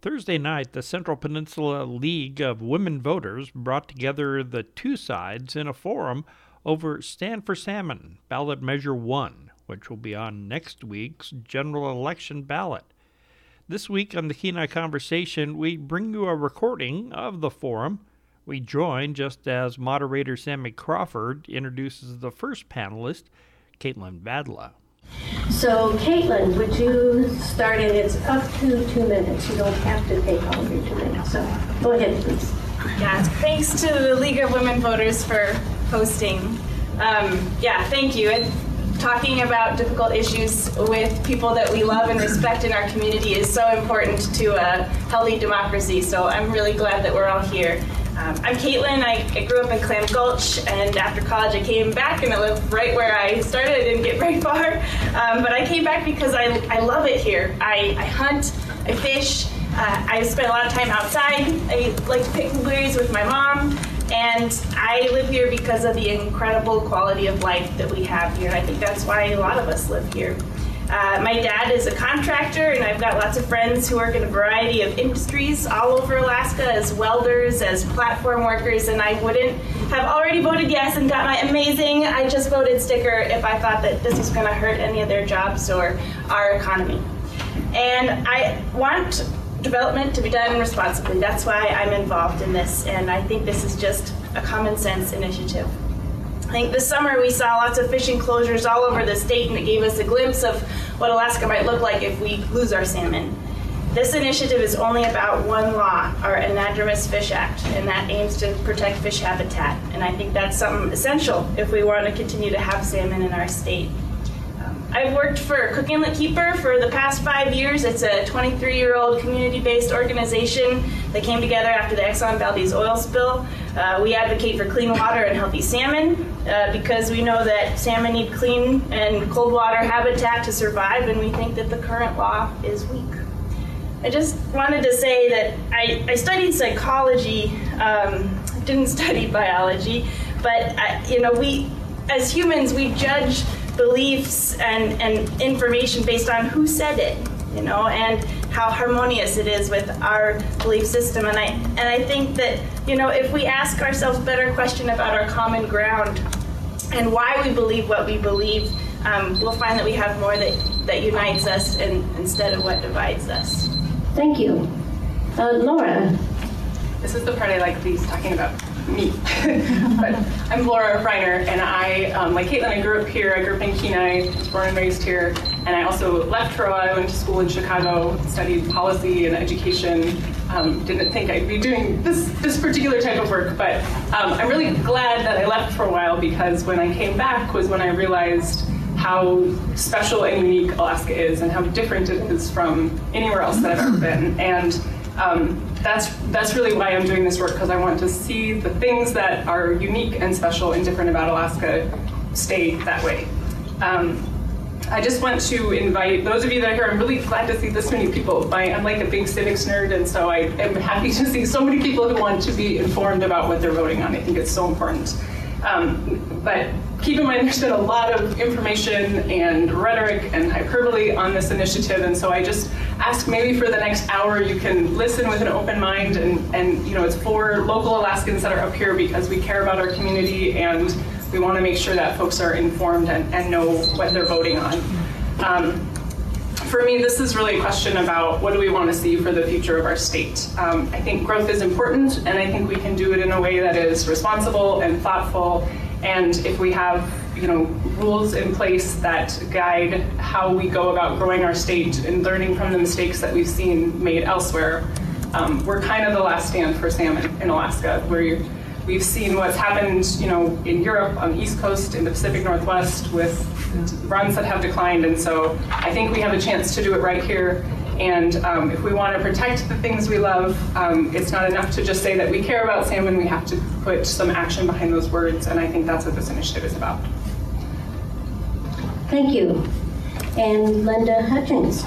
Thursday night, the Central Peninsula League of Women Voters brought together the two sides in a forum over Stand for Salmon, Ballot Measure 1, which will be on next week's general election ballot. This week on the Kenai Conversation, we bring you a recording of the forum. We join just as moderator Sammy Crawford introduces the first panelist, Caitlin Vadla. So, Caitlin, would you start it? It's up to 2 minutes. You don't have to take all of your 2 minutes. So, go ahead, please. Yeah, thanks to the League of Women Voters for hosting. Thank you. Talking about difficult issues with people that we love and respect in our community is so important to a healthy democracy. So I'm really glad that we're all here. I'm Caitlin. I grew up in Clam Gulch, and after college I came back, and I lived right where I started. I didn't get very far, but I came back because I love it here. I hunt, I fish, I spend a lot of time outside. I like to pick blueberries with my mom, and I live here because of the incredible quality of life that we have here. I think that's why a lot of us live here. My dad is a contractor, and I've got lots of friends who work in a variety of industries all over Alaska as welders, as platform workers, and I wouldn't have already voted yes and got my amazing I just voted sticker if I thought that this was going to hurt any of their jobs or our economy. And I want development to be done responsibly. That's why I'm involved in this, and I think this is just a common sense initiative. I think this summer we saw lots of fishing closures all over the state, and it gave us a glimpse of what Alaska might look like if we lose our salmon. This initiative is only about one law, our Anadromous Fish Act, and that aims to protect fish habitat. And I think that's something essential if we want to continue to have salmon in our state. I've worked for Cook Inlet Keeper for the past 5 years. It's a 23-year-old community-based organization that came together after the Exxon Valdez oil spill. We advocate for clean water and healthy salmon because we know that salmon need clean and cold water habitat to survive, and we think that the current law is weak. I just wanted to say that I studied psychology, didn't study biology, but we, as humans, we judge beliefs and information based on who said it, and how harmonious it is with our belief system. And I think that, if we ask ourselves a better question about our common ground and why we believe what we believe, we'll find that we have more that unites us instead of what divides us. Thank you. Laura. This is the part I like least, talking about me. But I'm Laura Reiner, and I, like Caitlin, I grew up here. I grew up in Kenai, was born and raised here, and I also left for a while. I went to school in Chicago, studied policy and education. Didn't think I'd be doing this particular type of work, but I'm really glad that I left for a while, because when I came back was when I realized how special and unique Alaska is and how different it is from anywhere else that I've ever been. And that's really why I'm doing this work, because I want to see the things that are unique and special and different about Alaska stay that way. I just want to invite those of you that are here. I'm really glad to see this many people. I'm like a big civics nerd, and so I am happy to see so many people who want to be informed about what they're voting on. I think it's so important. But keep in mind, there's been a lot of information and rhetoric and hyperbole on this initiative, and so I just ask maybe for the next hour you can listen with an open mind, and it's for local Alaskans that are up here because we care about our community and we want to make sure that folks are informed and know what they're voting on. For me, this is really a question about what do we want to see for the future of our state. I think growth is important, and I think we can do it in a way that is responsible and thoughtful. And if we have, rules in place that guide how we go about growing our state and learning from the mistakes that we've seen made elsewhere, we're kind of the last stand for salmon in Alaska, where we've seen what's happened, in Europe, on the East Coast, in the Pacific Northwest, with runs that have declined. And so I think we have a chance to do it right here. And if we want to protect the things we love, it's not enough to just say that we care about salmon. We have to put some action behind those words, and I think that's what this initiative is about. Thank you. And Linda Hutchins.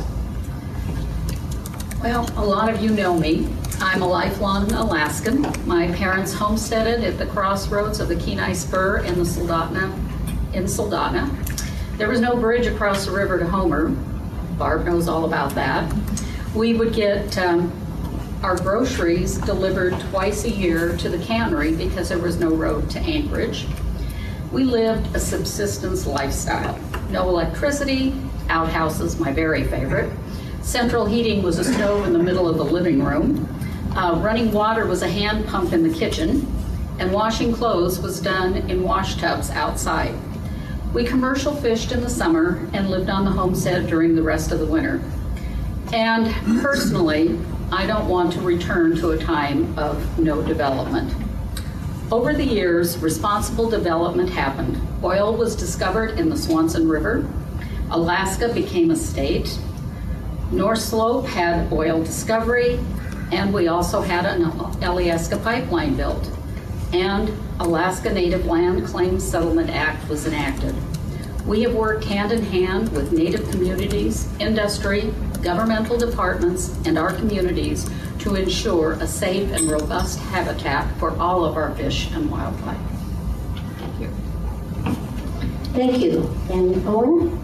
Well, a lot of you know me. I'm a lifelong Alaskan. My parents homesteaded at the crossroads of the Kenai Spur and the Soldotna in Soldotna. There was no bridge across the river to Homer. Barb knows all about that. We would get our groceries delivered twice a year to the cannery because there was no road to Anchorage. We lived a subsistence lifestyle. No electricity, outhouses, my very favorite. Central heating was a stove in the middle of the living room. Running water was a hand pump in the kitchen, and washing clothes was done in wash tubs outside. We commercial fished in the summer and lived on the homestead during the rest of the winter. And personally, I don't want to return to a time of no development. Over the years, responsible development happened. Oil was discovered in the Swanson River. Alaska became a state. North Slope had oil discovery, and we also had an Alyeska pipeline built. And Alaska Native Land Claims Settlement Act was enacted. We have worked hand in hand with Native communities, industry, governmental departments, and our communities to ensure a safe and robust habitat for all of our fish and wildlife. Thank you. Thank you. And Owen?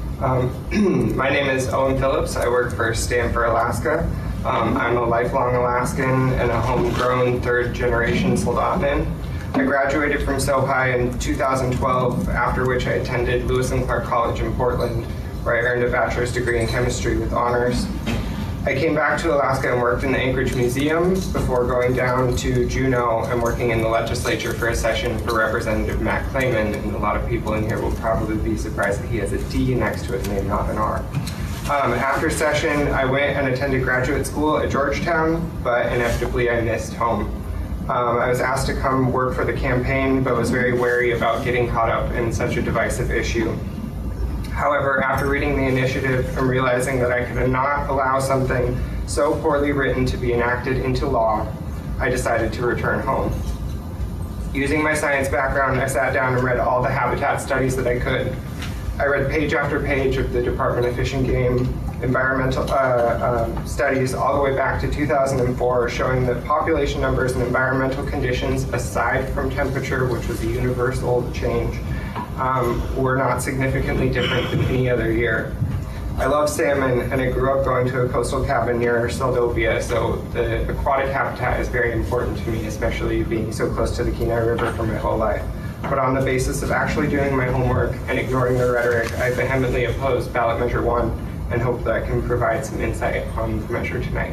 My name is Owen Phillips. I work for Stand for Alaska. I'm a lifelong Alaskan and a homegrown third-generation Soldotnan. I graduated from SoHi in 2012, after which I attended Lewis and Clark College in Portland, where I earned a bachelor's degree in chemistry with honors. I came back to Alaska and worked in the Anchorage Museum before going down to Juneau and working in the legislature for a session for Representative Matt Clayman, and a lot of people in here will probably be surprised that he has a D next to his name, not an R. After session, I went and attended graduate school at Georgetown, but inevitably I missed home. I was asked to come work for the campaign, but was very wary about getting caught up in such a divisive issue. However, after reading the initiative and realizing that I could not allow something so poorly written to be enacted into law, I decided to return home. Using my science background, I sat down and read all the habitat studies that I could. I read page after page of the Department of Fish and Game environmental studies all the way back to 2004, showing that population numbers and environmental conditions, aside from temperature, which was a universal change, were not significantly different than any other year. I love salmon, and I grew up going to a coastal cabin near Seldovia, so the aquatic habitat is very important to me, especially being so close to the Kenai River for my whole life. But on the basis of actually doing my homework and ignoring the rhetoric, I vehemently oppose ballot measure 1 and hope that I can provide some insight on the measure tonight.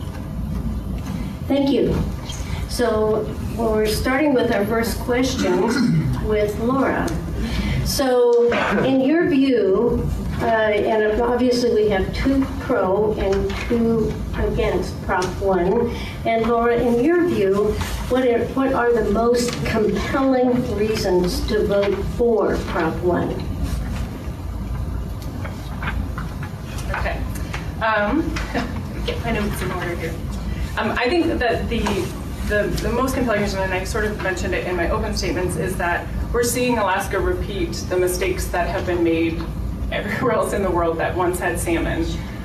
Thank you. So we're starting with our first question with Laura. So in your view, and obviously we have 2 pro and 2 against Prop 1. And Laura, in your view, what are the most compelling reasons to vote for Prop 1? Okay. Get my notes in order here. I think that the most compelling reason, and I sort of mentioned it in my open statements, is that we're seeing Alaska repeat the mistakes that have been made everywhere else in the world that once had salmon.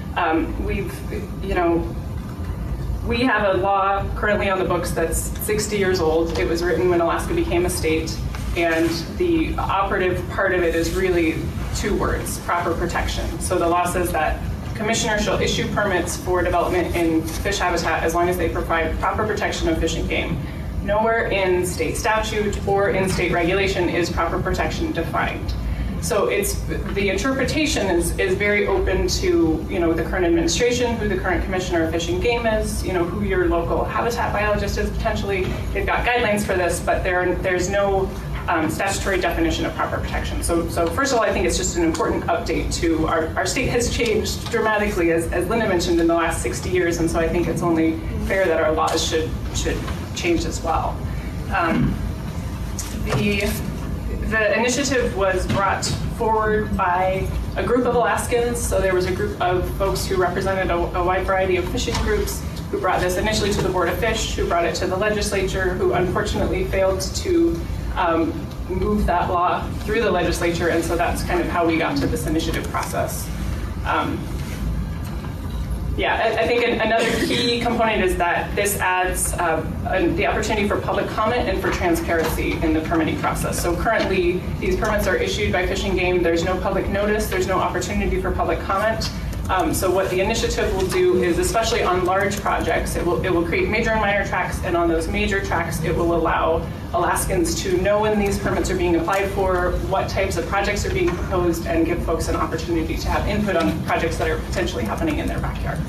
We have a law currently on the books that's 60 years old. It was written when Alaska became a state, and the operative part of it is really 2 words: proper protection. So the law says that commissioner shall issue permits for development in fish habitat as long as they provide proper protection of fish and game. Nowhere in state statute or in state regulation is proper protection defined. So the interpretation is very open to the current administration, who the current commissioner of fish and game is, who your local habitat biologist is potentially. They've got guidelines for this, but there's no statutory definition of proper protection. So first of all, I think it's just an important update to our state has changed dramatically, as Linda mentioned, in the last 60 years, and so I think it's only fair that our laws should change as well. The initiative was brought forward by a group of Alaskans, so there was a group of folks who represented a wide variety of fishing groups who brought this initially to the Board of Fish, who brought it to the legislature, who unfortunately failed to move that law through the legislature, and so that's kind of how we got to this initiative process. I think another key component is that this adds the opportunity for public comment and for transparency in the permitting process. So currently, these permits are issued by Fish and Game. There's no public notice. There's no opportunity for public comment. So what the initiative will do is, especially on large projects, it will create major and minor tracks, and on those major tracks, it will allow Alaskans to know when these permits are being applied for, what types of projects are being proposed, and give folks an opportunity to have input on projects that are potentially happening in their backyards.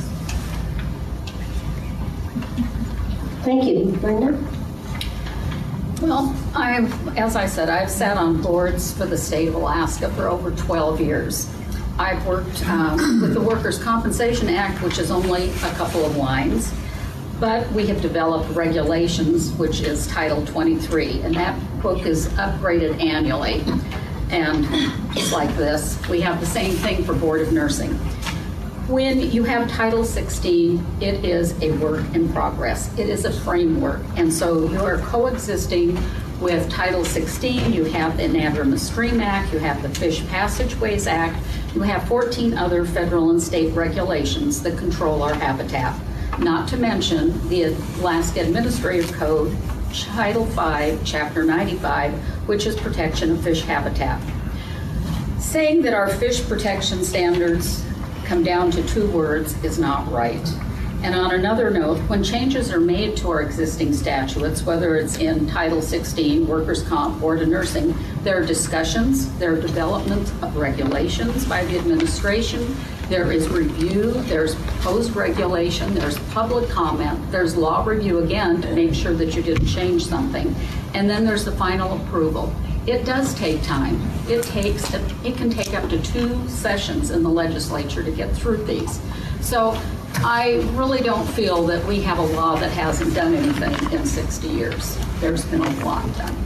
Thank you. Linda? Well, as I said, I've sat on boards for the state of Alaska for over 12 years. I've worked with the Workers' Compensation Act, which is only a couple of lines, but we have developed regulations, which is Title 23, and that book is upgraded annually. And it's like this. We have the same thing for Board of Nursing. When you have Title 16, it is a work in progress. It is a framework. And so you are coexisting with Title 16. You have the Anadromous Stream Act. You have the Fish Passageways Act. You have 14 other federal and state regulations that control our habitat. Not to mention the Alaska Administrative Code, Title 5, Chapter 95, which is protection of fish habitat. Saying that our fish protection standards come down to 2 words is not right. And on another note, when changes are made to our existing statutes, whether it's in Title 16, Workers' Comp, Board of Nursing, there are discussions, there are development of regulations by the administration, there is review, there's post-regulation, there's public comment, there's law review again to make sure that you didn't change something, and then there's the final approval. It does take time. It can take up to 2 sessions in the legislature to get through these. So I really don't feel that we have a law that hasn't done anything in 60 years. There's been a lot done.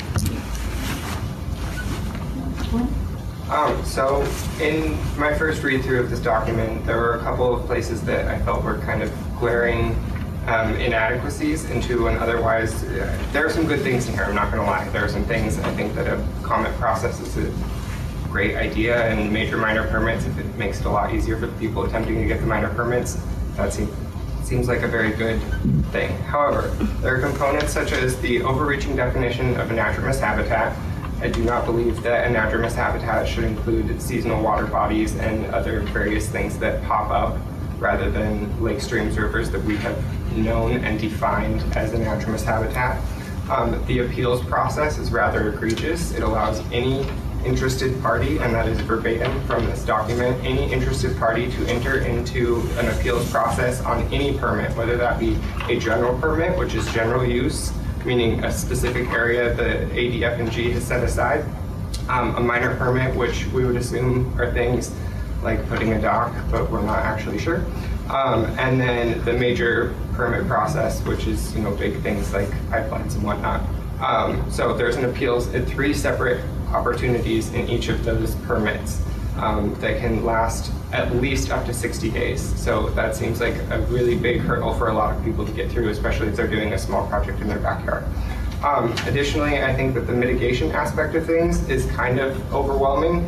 So in my first read through of this document, there were a couple of places that I felt were kind of glaring inadequacies into an otherwise, there are some good things in here, I'm not going to lie. There are some things I think that a comment process is a great idea, and major minor permits, if it makes it a lot easier for the people attempting to get the minor permits, that seems like a very good thing. However, there are components such as the overreaching definition of anadromous habitat. I do not believe that anadromous habitat should include seasonal water bodies and other various things that pop up rather than lakes, streams, rivers that we have known and defined as anadromous habitat. The appeals process is rather egregious. It allows any interested party, and that is verbatim from this document, any interested party to enter into an appeals process on any permit, whether that be a general permit, which is general use, meaning a specific area the ADF&G has set aside, a minor permit, which we would assume are things like putting a dock, but we're not actually sure. And then the major permit process, which is big things like pipelines and whatnot. So there's an appeals at 3 separate opportunities in each of those permits that can last at least up to 60 days. So that seems like a really big hurdle for a lot of people to get through, especially if they're doing a small project in their backyard. Additionally, I think that the mitigation aspect of things is kind of overwhelming.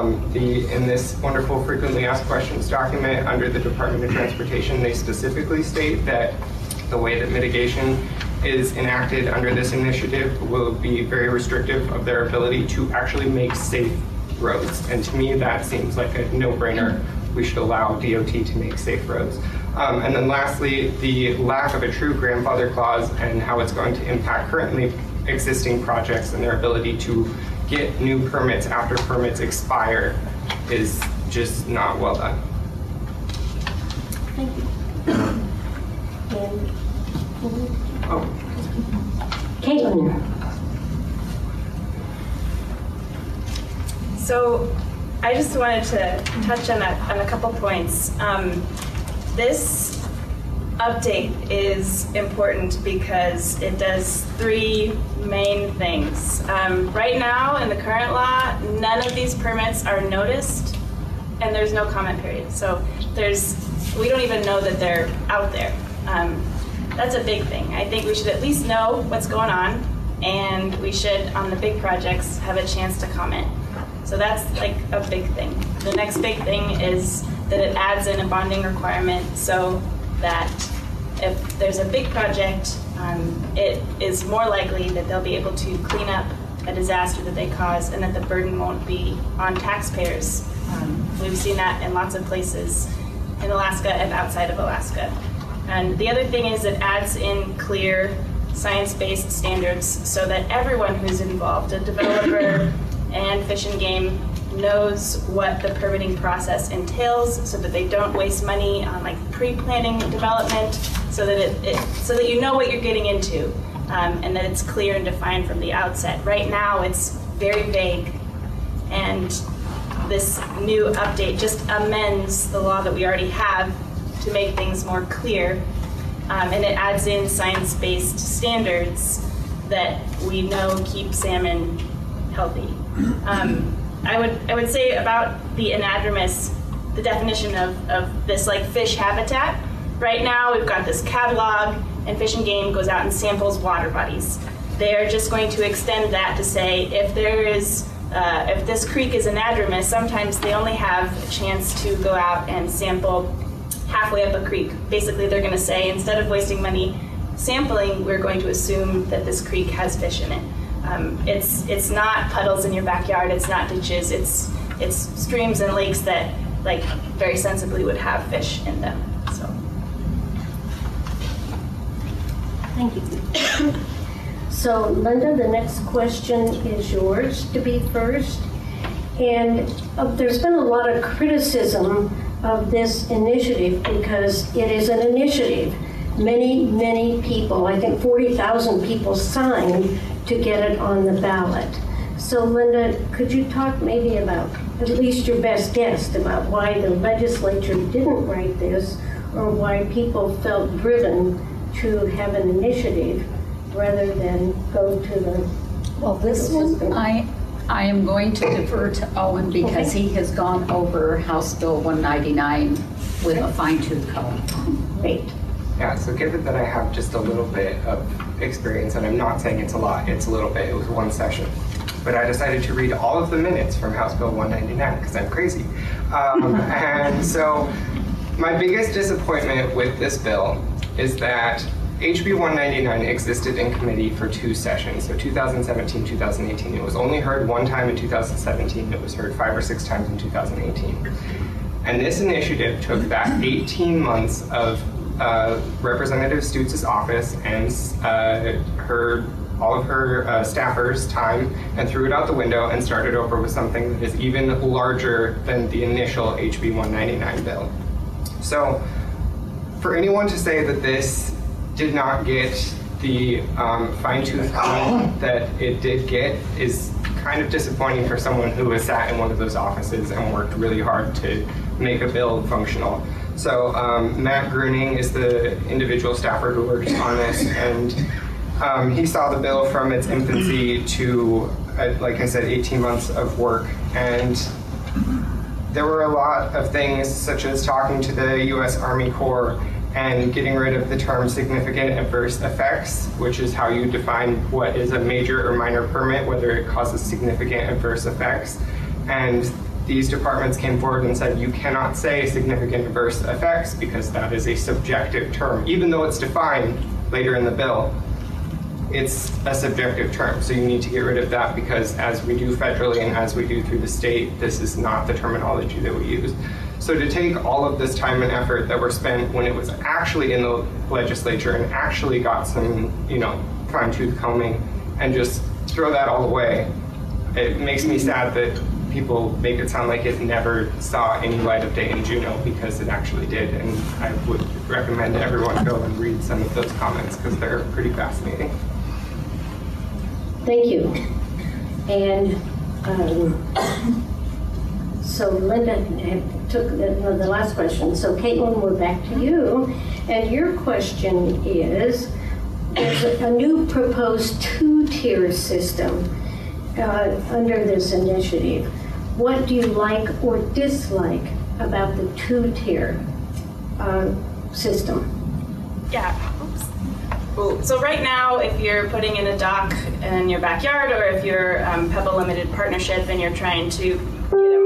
In this wonderful frequently asked questions document under the Department of Transportation, they specifically state that the way that mitigation is enacted under this initiative will be very restrictive of their ability to actually make safe roads. And to me, that seems like a no-brainer. We should allow DOT to make safe roads. And then lastly, the lack of a true grandfather clause and how it's going to impact currently existing projects and their ability to get new permits after permits expire is just not well done. Thank you. Caitlin. So I just wanted to touch on a couple points. This update is important because it does 3 main things. Right now, in the current law, none of these permits are noticed, and there's no comment period. So we don't even know that they're out there. That's a big thing. I think we should at least know what's going on, and we should, on the big projects, have a chance to comment. So that's like a big thing. The next big thing is that it adds in a bonding requirement so that if there's a big project, it is more likely that they'll be able to clean up a disaster that they cause, and that the burden won't be on taxpayers. We've seen that in lots of places in Alaska and outside of Alaska. And the other thing is it adds in clear science-based standards so that everyone who's involved, a developer and Fish and Game, knows what the permitting process entails, so that they don't waste money on like pre-planning development, so that you know what you're getting into, and that it's clear and defined from the outset. Right now, it's very vague, and this new update just amends the law that we already have to make things more clear, and it adds in science-based standards that we know keep salmon healthy. I would say about the anadromous, the definition of this like fish habitat. Right now we've got this catalog, and Fish and Game goes out and samples water bodies. They're just going to extend that to say if there is, if this creek is anadromous, sometimes they only have a chance to go out and sample halfway up a creek. Basically they're going to say, instead of wasting money sampling, we're going to assume that this creek has fish in it. It's not puddles in your backyard, it's not ditches, it's streams and lakes that like very sensibly would have fish in them. So Thank you. So Linda, the next question is yours to be first. And there's been a lot of criticism of this initiative because it is an initiative. Many people, I think 40,000 people signed to get it on the ballot. So Linda, could you talk maybe about, at least your best guess, about why the legislature didn't write this, or why people felt driven to have an initiative rather than go to the... Well, this one, I am going to defer to Owen because he has gone over House Bill 199 with a fine-tooth comb. Great. Yeah, so given that I have just a little bit of experience, and I'm not saying it's a lot, it's a little bit, it was one session, but I decided to read all of the minutes from House Bill 199 because I'm crazy. And so my biggest disappointment with this bill is that HB 199 existed in committee for 2 sessions, so 2017, 2018. It was only heard one time in 2017. It was heard 5 or 6 times in 2018. And this initiative took that 18 months of Representative Stutz' office and all of her staffers' time and threw it out the window and started over with something that is even larger than the initial HB 199 bill. So for anyone to say that this did not get the fine-tooth comb that it did get is kind of disappointing for someone who has sat in one of those offices and worked really hard to make a bill functional. So Matt Gruning is the individual staffer who worked on this, and he saw the bill from its infancy to, like I said, 18 months of work. And there were a lot of things, such as talking to the U.S. Army Corps and getting rid of the term significant adverse effects, which is how you define what is a major or minor permit, whether it causes significant adverse effects. And these departments came forward and said, you cannot say significant adverse effects because that is a subjective term. Even though it's defined later in the bill, it's a subjective term. So you need to get rid of that because as we do federally and as we do through the state, this is not the terminology that we use. So to take all of this time and effort that were spent when it was actually in the legislature and actually got some, fine-tooth combing and just throw that all away, it makes me sad that people make it sound like it never saw any light of day in Juneau, because it actually did. And I would recommend everyone go and read some of those comments because they're pretty fascinating. Thank you. And so Linda took the last question. So Caitlin, we're back to you. And your question is, there's a new proposed 2-tier system under this initiative. What do you like or dislike about the 2-tier system? yeah, oops. Well, so right now, if you're putting in a dock in your backyard, or if you're Pebble Limited Partnership and you're trying to get a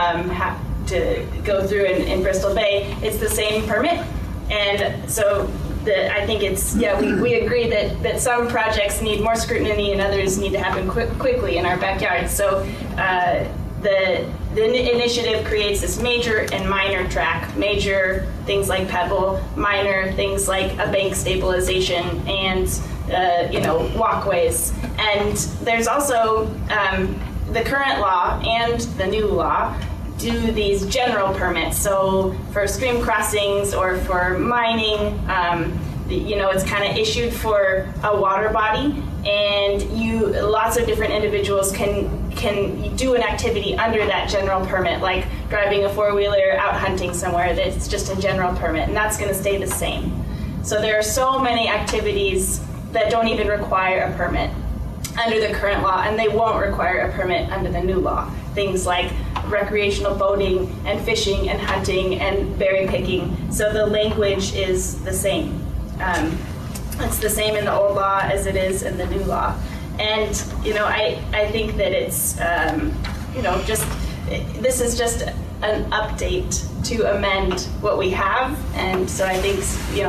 mine to go through in Bristol Bay, it's the same permit. And so I think it's, we agree that some projects need more scrutiny and others need to happen quickly in our backyard. So the initiative creates this major and minor track. Major things like pebble, minor things like a bank stabilization and walkways. And there's also the current law and the new law do these general permits. So for stream crossings or for mining, it's kind of issued for a water body, and lots of different individuals can do an activity under that general permit, like driving a four-wheeler out hunting somewhere. That's just a general permit, and that's going to stay the same. So there are so many activities that don't even require a permit under the current law, and they won't require a permit under the new law. Things like recreational boating and fishing and hunting and berry picking. So the language is the same. It's the same in the old law as it is in the new law. And, I think that it's, this is just an update to amend what we have. And so I think,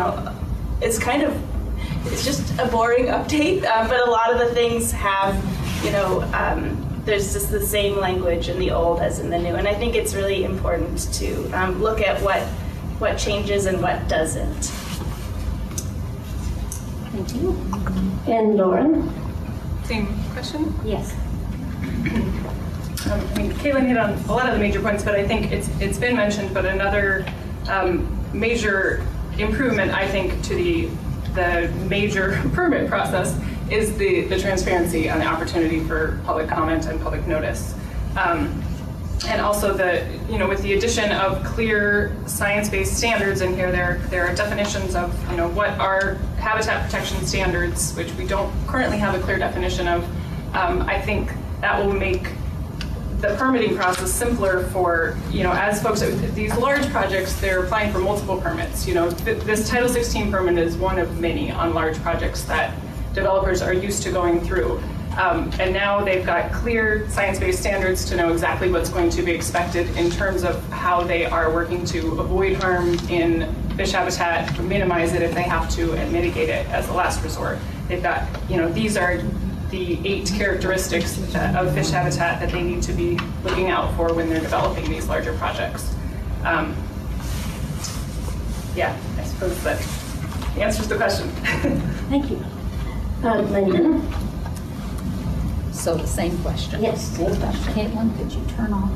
it's just a boring update, but a lot of the things have, there's just the same language in the old as in the new. And I think it's really important to look at what changes and what doesn't. Thank you. And Lauren? Same question? Yes. Caitlin hit on a lot of the major points, but I think it's been mentioned, but another major improvement, I think, to the major permit process is the transparency and the opportunity for public comment and public notice. And also with the addition of clear science-based standards in here, there are definitions of, what are habitat protection standards, which we don't currently have a clear definition of. I think that will make the permitting process simpler for, as folks, these large projects, they're applying for multiple permits. This Title 16 permit is one of many on large projects that developers are used to going through. And now they've got clear science-based standards to know exactly what's going to be expected in terms of how they are working to avoid harm in fish habitat, minimize it if they have to, and mitigate it as a last resort. They've got, these are the 8 characteristics of fish habitat that they need to be looking out for when they're developing these larger projects. I suppose that answers the question. Thank you. Linda? So the same question. Yes, same question. Caitlin, could you turn off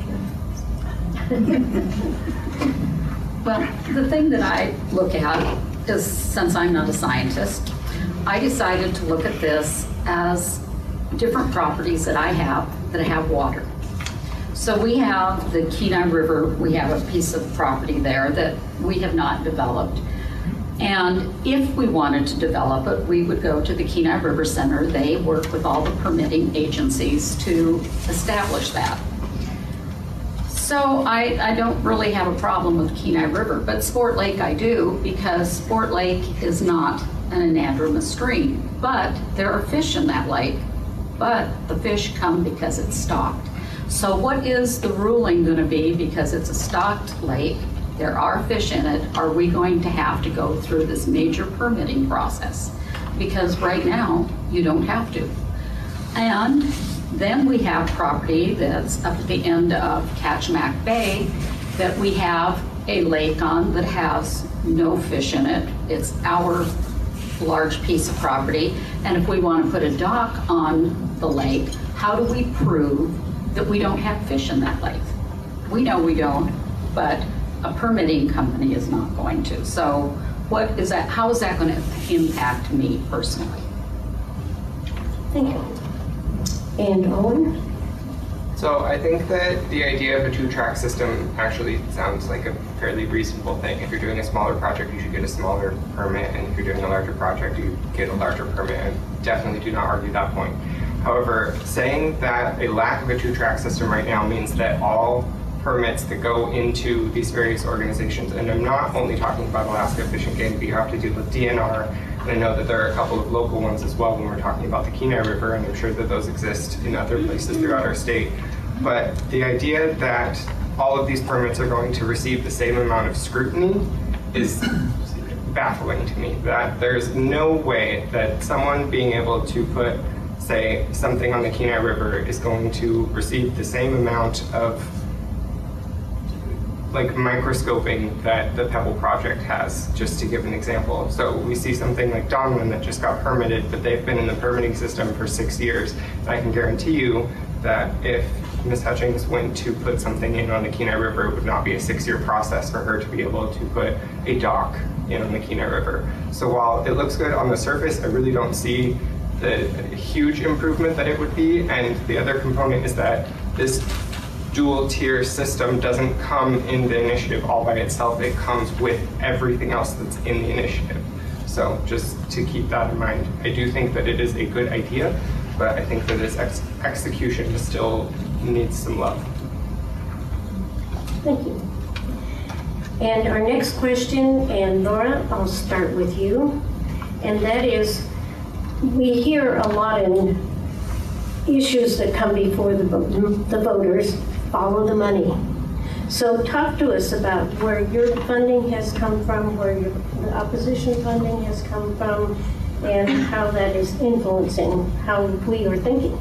your... Well, the thing that I look at is, since I'm not a scientist, I decided to look at this as different properties that I have water. So we have the Kenai River, we have a piece of property there that we have not developed. And if we wanted to develop it, we would go to the Kenai River Center. They work with all the permitting agencies to establish that. So I don't really have a problem with Kenai River, but Sport Lake I do, because Sport Lake is not an anadromous stream, but there are fish in that lake, but the fish come because it's stocked. So what is the ruling going to be? Because it's a stocked lake, there are fish in it, are we going to have to go through this major permitting process? Because right now, you don't have to. And then we have property that's up at the end of Kachemak Bay that we have a lake on that has no fish in it. It's our large piece of property. And if we want to put a dock on the lake, how do we prove that we don't have fish in that lake? We know we don't, but a permitting company is not going to. So what is that? How is that going to impact me personally? Thank you. And Owen? So I think that the idea of a 2-track system actually sounds like a fairly reasonable thing. If you're doing a smaller project, you should get a smaller permit, and if you're doing a larger project, you get a larger permit. And definitely do not argue that point. However, saying that a lack of a 2-track system right now means that all permits that go into these various organizations, and I'm not only talking about Alaska Fish and Game, but you have to deal with DNR, and I know that there are a couple of local ones as well when we're talking about the Kenai River, and I'm sure that those exist in other places throughout our state. But the idea that all of these permits are going to receive the same amount of scrutiny is baffling to me that there's no way that someone being able to put, say, something on the Kenai River is going to receive the same amount of like microscoping that the Pebble project has, just to give an example. So we see something like Donlin that just got permitted, but they've been in the permitting system for 6 years. And I can guarantee you that if Ms. Hutchings went to put something in on the Kenai River, it would not be a 6-year process for her to be able to put a dock in on the Kenai River. So while it looks good on the surface, I really don't see the huge improvement that it would be. And the other component is that this dual tier system doesn't come in the initiative all by itself. It comes with everything else that's in the initiative. So just to keep that in mind, I do think that it is a good idea, but I think that its execution still needs some love. Thank you. And our next question, and Laura, I'll start with you, and that is, we hear a lot in issues that come before the voters, follow the money. So talk to us about where your funding has come from, where the opposition funding has come from, and how that is influencing how we are thinking.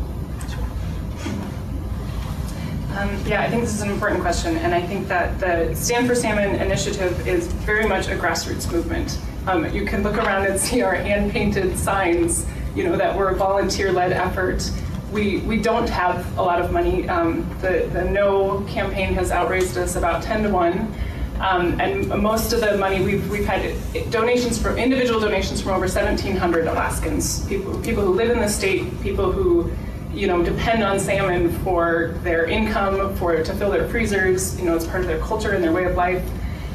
Yeah, I think this is an important question, and I think that the Stand for Salmon initiative is very much a grassroots movement. You can look around and see our hand-painted signs, that we're a volunteer-led effort. We don't have a lot of money. The No campaign has outraised us about 10 to 1. And most of the money, we've had individual donations from over 1,700 Alaskans, people who live in the state, people who depend on salmon for their income, to fill their freezers. It's part of their culture and their way of life.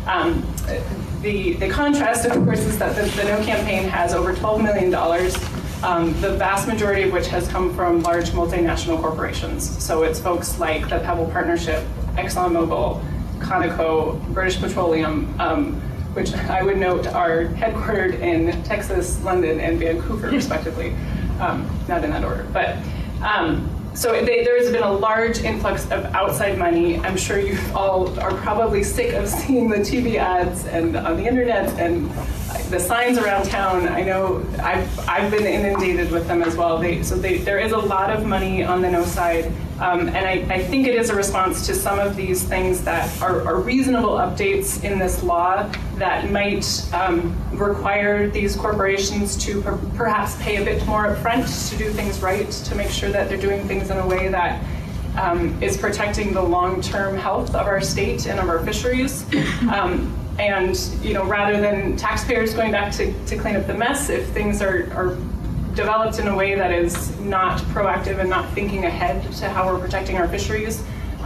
The contrast, of course, is that the No campaign has over $12 million. The vast majority of which has come from large multinational corporations. So it's folks like the Pebble Partnership, ExxonMobil, Conoco, British Petroleum, which I would note are headquartered in Texas, London, and Vancouver, respectively. Not in that order, but so there has been a large influx of outside money. I'm sure you all are probably sick of seeing the TV ads and on the internet and the signs around town. I know I've been inundated with them as well. There is a lot of money on the No side, and I think it is a response to some of these things that are reasonable updates in this law that might require these corporations to perhaps pay a bit more upfront to do things right, to make sure that they're doing things in a way that is protecting the long-term health of our state and of our fisheries. And rather than taxpayers going back to clean up the mess, if things are developed in a way that is not proactive and not thinking ahead to how we're protecting our fisheries,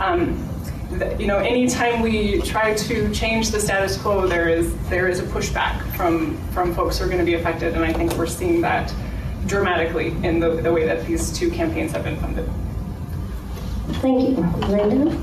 anytime we try to change the status quo, there is a pushback from folks who are going to be affected, and I think we're seeing that dramatically in the way that these two campaigns have been funded. Thank you. Linda?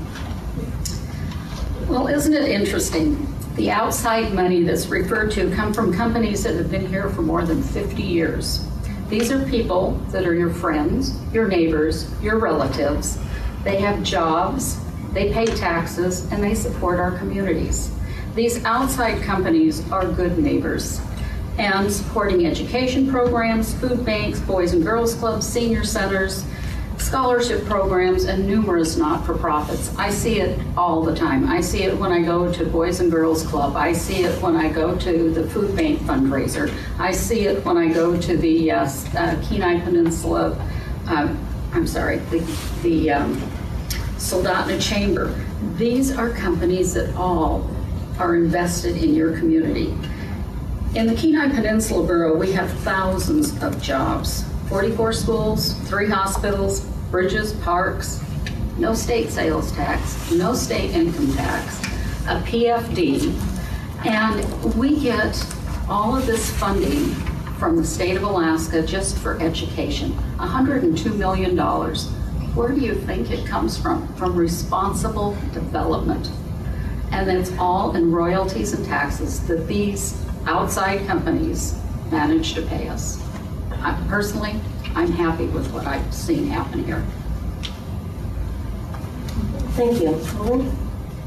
Well, isn't it interesting? The outside money that's referred to come from companies that have been here for more than 50 years. These are people that are your friends, your neighbors, your relatives. They have jobs, they pay taxes, and they support our communities. These outside companies are good neighbors and supporting education programs, food banks, boys and girls clubs, senior centers, scholarship programs, and numerous not-for-profits. I see it all the time. I see it when I go to Boys and Girls Club. I see it when I go to the food bank fundraiser. I see it when I go to the Kenai Peninsula, the Soldotna Chamber. These are companies that all are invested in your community. In the Kenai Peninsula Borough, we have thousands of jobs. 44 schools, 3 hospitals, bridges, parks, no state sales tax, no state income tax, a PFD, and we get all of this funding from the state of Alaska just for education, $102 million. Where do you think it comes from? From responsible development. And it's all in royalties and taxes that these outside companies manage to pay us. Personally, I'm happy with what I've seen happen here. Thank you. Owen?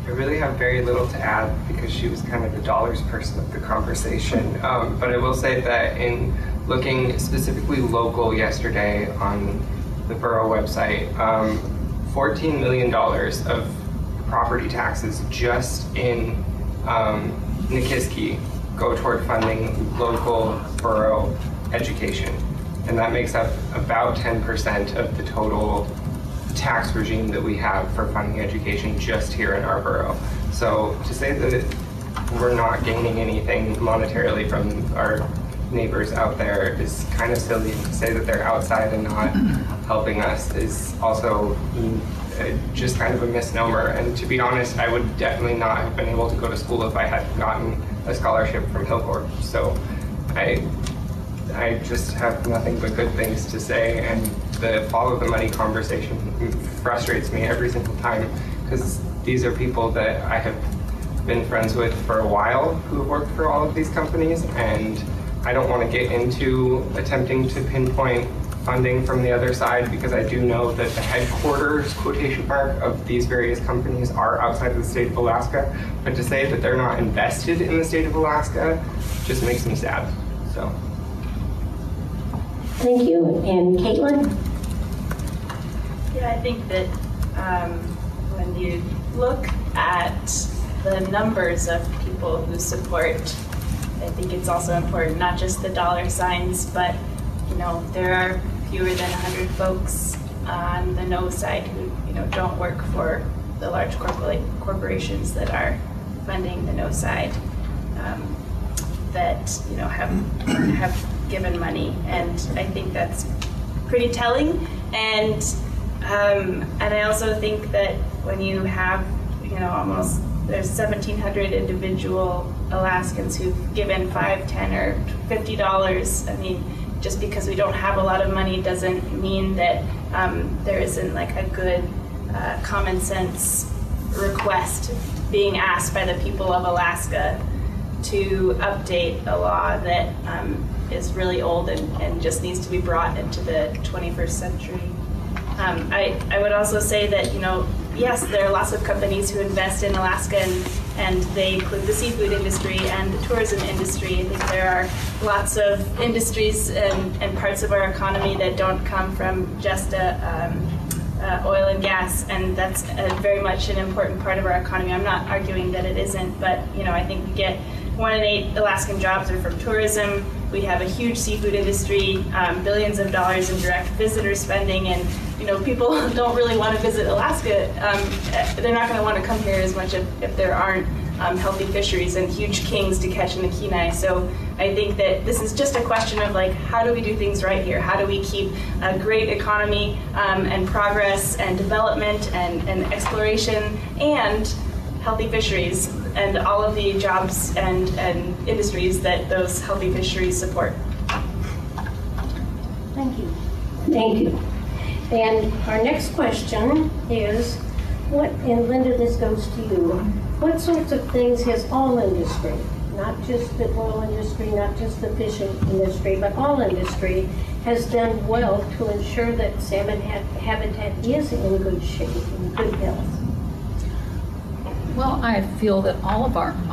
I really have very little to add because she was kind of the dollars person of the conversation. But I will say that in looking specifically local yesterday on the borough website, $14 million of property taxes just in Nikiski go toward funding local borough education. And that makes up about 10% of the total tax regime that we have for funding education just here in our borough. So to say that we're not gaining anything monetarily from our neighbors out there is kind of silly. To say that they're outside and not helping us is also just kind of a misnomer. And to be honest, I would definitely not have been able to go to school if I had gotten a scholarship from Hillcorp. So I just have nothing but good things to say, and the follow the money conversation frustrates me every single time because these are people that I have been friends with for a while who have worked for all of these companies, and I don't want to get into attempting to pinpoint funding from the other side because I do know that the headquarters, quotation mark, of these various companies are outside of the state of Alaska, but to say that they're not invested in the state of Alaska just makes me sad. So. Thank you. And Caitlin? Yeah, I think that when you look at the numbers of people who support, I think it's also important not just the dollar signs, but there are fewer than 100 folks on the no side who don't work for the large corporations that are funding the no side that have given money, and I think that's pretty telling. And I also think that when you have there's 1,700 individual Alaskans who've given $5, $10, or $50. I mean, just because we don't have a lot of money doesn't mean that there isn't like a good common sense request being asked by the people of Alaska to update a law that is really old and just needs to be brought into the 21st century. I would also say that, yes, there are lots of companies who invest in Alaska, and they include the seafood industry and the tourism industry. I think there are lots of industries and parts of our economy that don't come from just oil and gas, and that's very much an important part of our economy. I'm not arguing that it isn't, but I think we get 1 in 8 Alaskan jobs are from tourism. We have a huge seafood industry, billions of dollars in direct visitor spending, and people don't really want to visit Alaska. They're not going to want to come here as much if there aren't healthy fisheries and huge kings to catch in the Kenai. So I think that this is just a question of how do we do things right here? How do we keep a great economy and progress and development and exploration and healthy fisheries and all of the jobs and industries that those healthy fisheries support. Thank you. Thank you. And our next question is, and Linda, this goes to you, what sorts of things has all industry, not just the oil industry, not just the fishing industry, but all industry, has done well to ensure that salmon habitat is in good shape, in good health? Well, I feel that all of our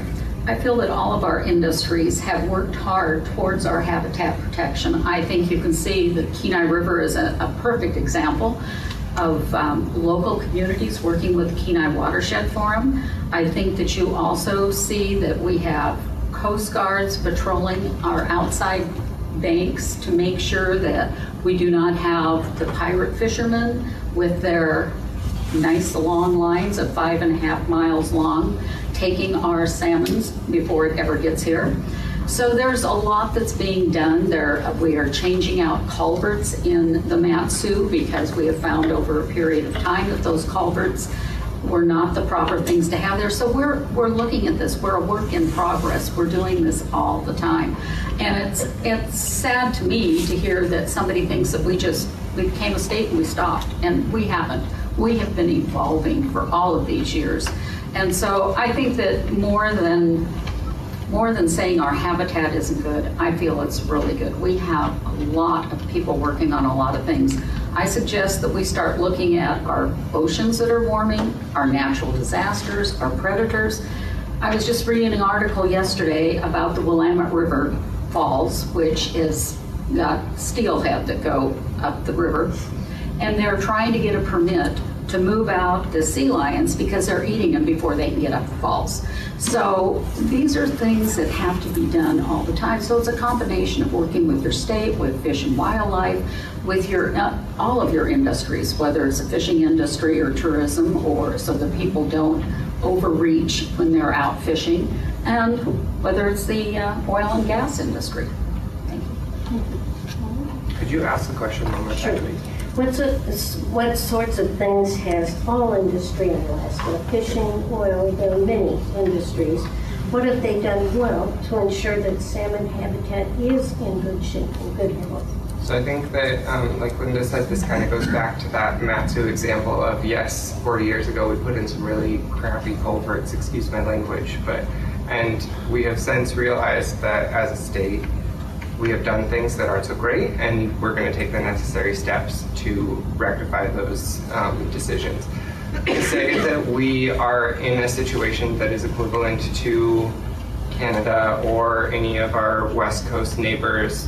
industries have worked hard towards our habitat protection. I think you can see the Kenai River is a perfect example of local communities working with the Kenai Watershed Forum. I think that you also see that we have Coast Guards patrolling our outside banks to make sure that we do not have the pirate fishermen with their nice long lines of 5.5 miles long taking our salmons before it ever gets here. So there's a lot that's being done there. We are changing out culverts in the Mat-Su because we have found over a period of time that those culverts were not the proper things to have there. So we're looking at this. We're a work in progress. We're doing this all the time. And it's sad to me to hear that somebody thinks that we became a state and we stopped, and we haven't. We have been evolving for all of these years. And so I think that more than more than saying our habitat isn't good, I feel it's really good. We have a lot of people working on a lot of things. I suggest that we start looking at our oceans that are warming, our natural disasters, our predators. I was just reading an article yesterday about the Willamette River Falls, which is got steelhead that go up the river, and they're trying to get a permit to move out the sea lions because they're eating them before they can get up the falls. So these are things that have to be done all the time. So it's a combination of working with your state, with Fish and Wildlife, with your all of your industries, whether it's a fishing industry or tourism, or so that people don't overreach when they're out fishing, and whether it's the oil and gas industry. Thank you. Could you ask the question one more time, please? What sorts of things has all industry in Alaska, fishing, oil, there are many industries, what have they done well to ensure that salmon habitat is in good shape and good health? So I think that, like Linda said, this kind of goes back to that Matsu example of, yes, 40 years ago we put in some really crappy culverts, excuse my language, and we have since realized that as a state, we have done things that aren't so great, and we're going to take the necessary steps to rectify those decisions. To say that we are in a situation that is equivalent to Canada or any of our West Coast neighbors,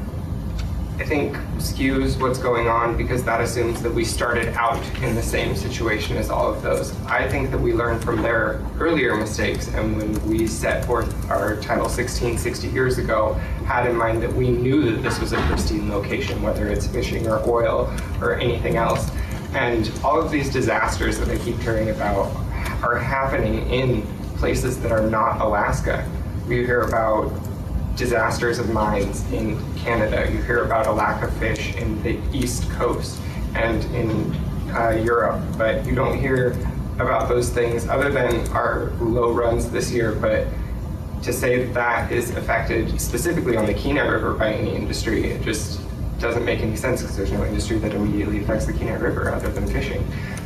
I think skews what's going on, because that assumes that we started out in the same situation as all of those. I think that we learned from their earlier mistakes, and when we set forth our Title 16 60 years ago, had in mind that we knew that this was a pristine location, whether it's fishing or oil or anything else. And all of these disasters that I keep hearing about are happening in places that are not Alaska. We hear about disasters of mines in Canada. You hear about a lack of fish in the East Coast and in Europe, but you don't hear about those things other than our low runs this year. But to say that that is affected specifically on the Kenai River by any industry, it just doesn't make any sense, because there's no industry that immediately affects the Kenai River other than fishing.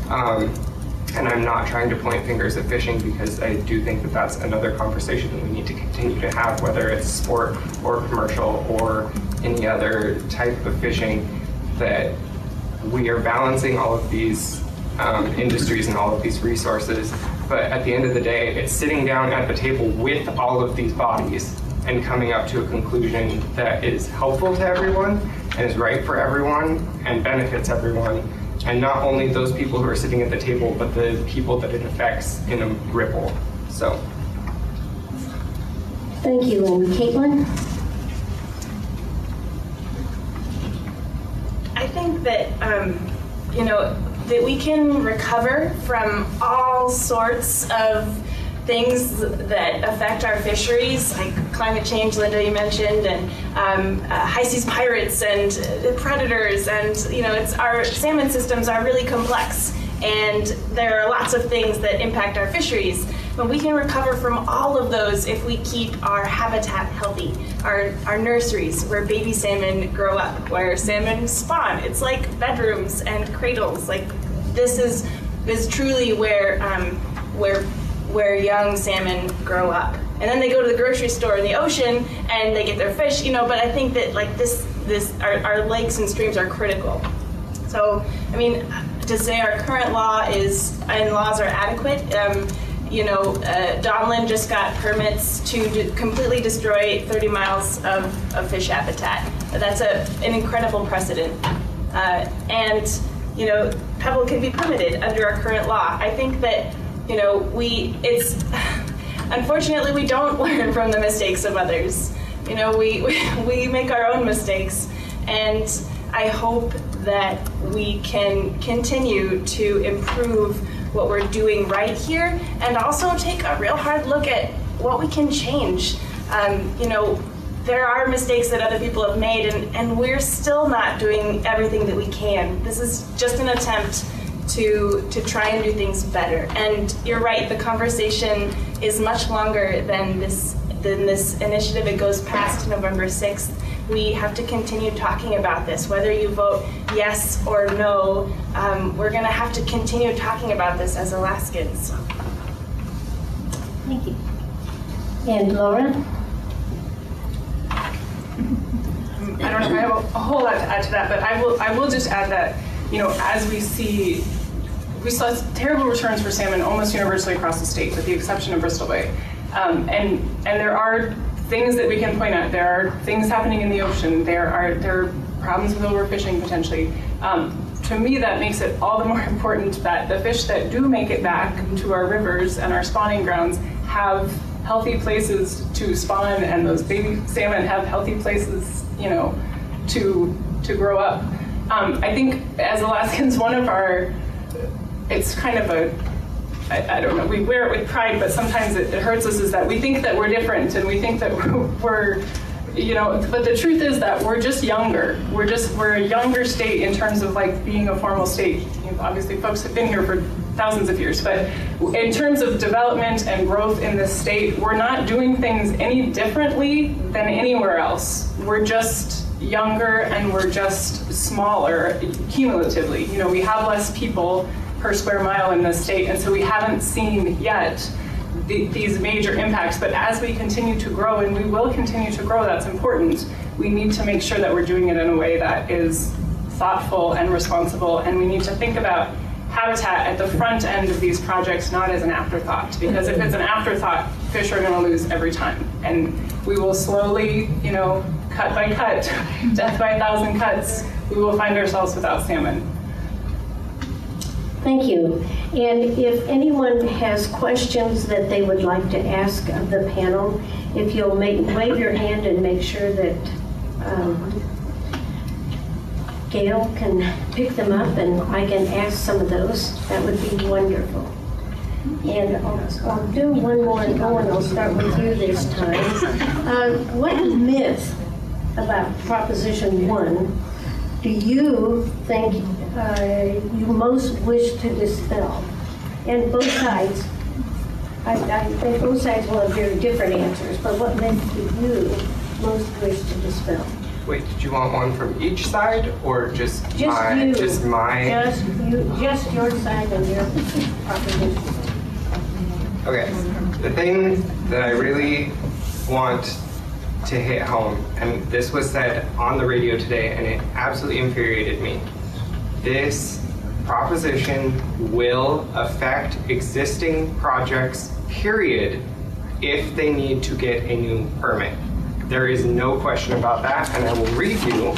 And I'm not trying to point fingers at fishing, because I do think that that's another conversation that we need to continue to have, whether it's sport or commercial or any other type of fishing, that we are balancing all of these industries and all of these resources. But at the end of the day, it's sitting down at the table with all of these bodies and coming up to a conclusion that is helpful to everyone and is right for everyone and benefits everyone. And not only those people who are sitting at the table, but the people that it affects in a ripple. So. Thank you, and Caitlin? I think that, that we can recover from all sorts of things that affect our fisheries, like climate change, Linda, you mentioned, and high seas pirates and predators, and our salmon systems are really complex, and there are lots of things that impact our fisheries. But we can recover from all of those if we keep our habitat healthy, our nurseries where baby salmon grow up, where salmon spawn. It's like bedrooms and cradles. Like this is truly where young salmon grow up. And then they go to the grocery store in the ocean and they get their fish, but I think that like our lakes and streams are critical. So, I mean, to say our current laws are adequate, Donlin just got permits to completely destroy 30 miles of fish habitat. That's an incredible precedent. And Pebble can be permitted under our current law. I think that unfortunately we don't learn from the mistakes of others. We make our own mistakes, and I hope that we can continue to improve what we're doing right here, and also take a real hard look at what we can change. There are mistakes that other people have made, and we're still not doing everything that we can. This is just an attempt to try and do things better. And you're right, the conversation is much longer than this initiative. It goes past November 6th. We have to continue talking about this. Whether you vote yes or no, we're going to have to continue talking about this as Alaskans. Thank you. And Laura? I don't know if I have a whole lot to add to that, but I will just add that, as we saw terrible returns for salmon almost universally across the state, with the exception of Bristol Bay. And there are things that we can point at. There are things happening in the ocean. There are problems with overfishing potentially. To me, that makes it all the more important that the fish that do make it back to our rivers and our spawning grounds have healthy places to spawn, and those baby salmon have healthy places, to grow up. I think as Alaskans, it's kind of I don't know, we wear it with pride, but sometimes it hurts us, is that we think that we're different, and we think that we're but the truth is that we're just younger. We're a younger state in terms of being a formal state. Obviously folks have been here for thousands of years, but in terms of development and growth in this state, we're not doing things any differently than anywhere else. We're just younger and we're just smaller cumulatively. We have less people per square mile in this state, and so we haven't seen yet these major impacts. But as we continue to grow, and we will continue to grow, that's important, we need to make sure that we're doing it in a way that is thoughtful and responsible, and we need to think about habitat at the front end of these projects, not as an afterthought, because if it's an afterthought, fish are going to lose every time, and we will slowly, cut by cut, death by 1,000 cuts, we will find ourselves without salmon. Thank you. And if anyone has questions that they would like to ask of the panel, if you'll wave your hand and make sure that Gail can pick them up and I can ask some of those, that would be wonderful. And I'll do one more, and Owen, I'll start with you this time. What myth about Proposition 1 do you think you most wish to dispel? And both sides, I think both sides will have very different answers, but what myth do you most wish to dispel? Wait, did you want one from each side, or just you. my? Just your side and your proposition. Okay, the thing that I really want to hit home, and this was said on the radio today, and it absolutely infuriated me. This proposition will affect existing projects, period, if they need to get a new permit. There is no question about that, and I will read you.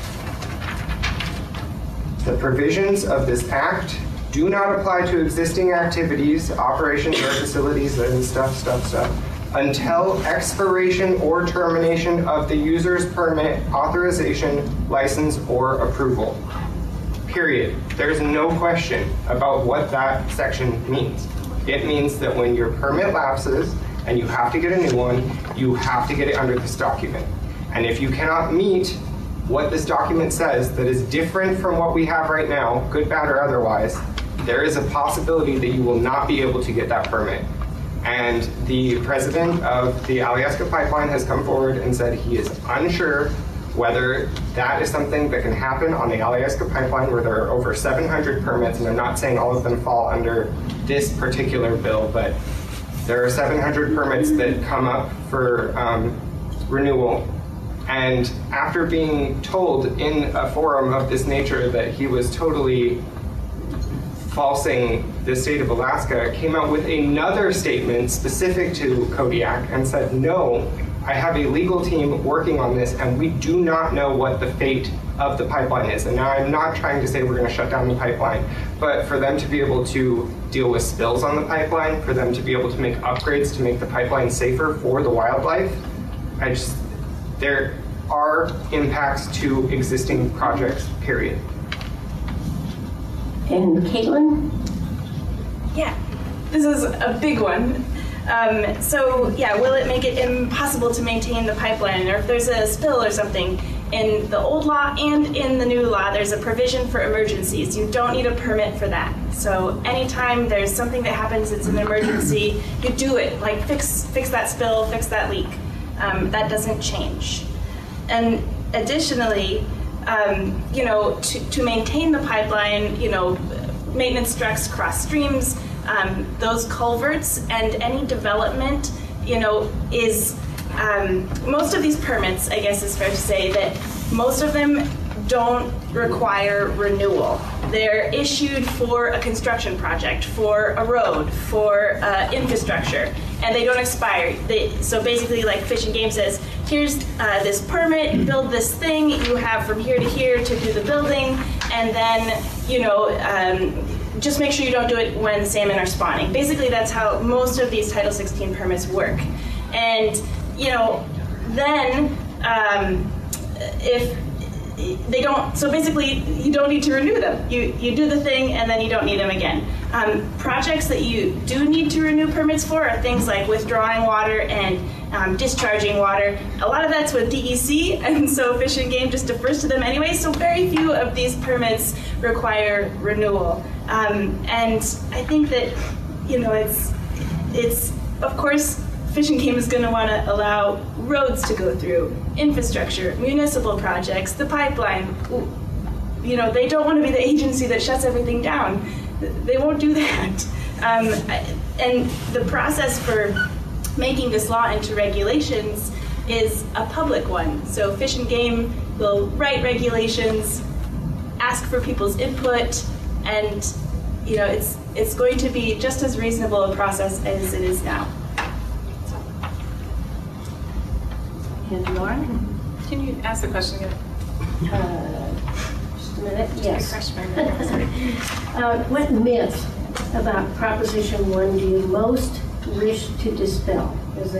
The provisions of this act do not apply to existing activities, operations, or facilities, and stuff, until expiration or termination of the user's permit, authorization, license, or approval. Period. There's no question about what that section means. It means that when your permit lapses and you have to get a new one, you have to get it under this document. And if you cannot meet what this document says that is different from what we have right now, good, bad, or otherwise, there is a possibility that you will not be able to get that permit. And the president of the Alyeska Pipeline has come forward and said he is unsure whether that is something that can happen on the Alyeska Pipeline, where there are over 700 permits, and I'm not saying all of them fall under this particular bill, but there are 700 permits that come up for renewal. And after being told in a forum of this nature that he was totally falsing the state of Alaska, came out with another statement specific to Kodiak and said, no, I have a legal team working on this, and we do not know what the fate of the pipeline is. And now I'm not trying to say we're going to shut down the pipeline, but for them to be able to deal with spills on the pipeline, for them to be able to make upgrades to make the pipeline safer for the wildlife, there are impacts to existing projects, period. And Caitlin? Yeah, this is a big one. Will it make it impossible to maintain the pipeline, or if there's a spill or something? In the old law and in the new law, there's a provision for emergencies. You don't need a permit for that. So anytime there's something that happens, it's an emergency, you do it. Like fix that spill, fix that leak. That doesn't change. And additionally, to maintain the pipeline, maintenance trucks cross streams, those culverts, and any development is most of these permits, I guess it's fair to say that most of them don't require renewal. They're issued for a construction project, for a road, for infrastructure, and they don't expire. So basically, like Fish and Game says, here's this permit, build this thing, you have from here to here to do the building, and then, just make sure you don't do it when salmon are spawning. Basically, that's how most of these Title 16 permits work. And, then if they don't, so basically you don't need to renew them. You do the thing and then you don't need them again. Projects that you do need to renew permits for are things like withdrawing water and discharging water. A lot of that's with DEC, and so Fish and Game just defers to them anyway, so very few of these permits require renewal. And I think that, it's of course, Fish and Game is going to want to allow roads to go through, infrastructure, municipal projects, the pipeline. They don't want to be the agency that shuts everything down. They won't do that. And the process for making this law into regulations is a public one. So Fish and Game will write regulations, ask for people's input, and it's going to be just as reasonable a process as it is now. And Laura? Can you ask the question again? Just a minute. Yes. Sorry. What myth about Proposition 1 do you most wish to dispel?